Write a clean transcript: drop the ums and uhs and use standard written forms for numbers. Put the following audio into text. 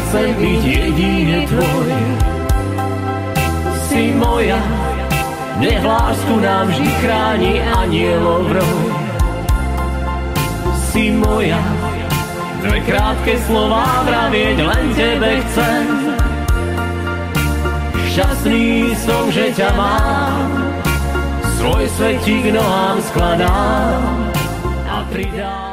chcem byť jedine tvoj. Si moja, nech lásku nám vždy chráni anielov roj. Si moja, dve krátke slová vravieť len tebe chcem. Šťastný som, že ťa mám, svoj svet ti k nohám skladám a pridám.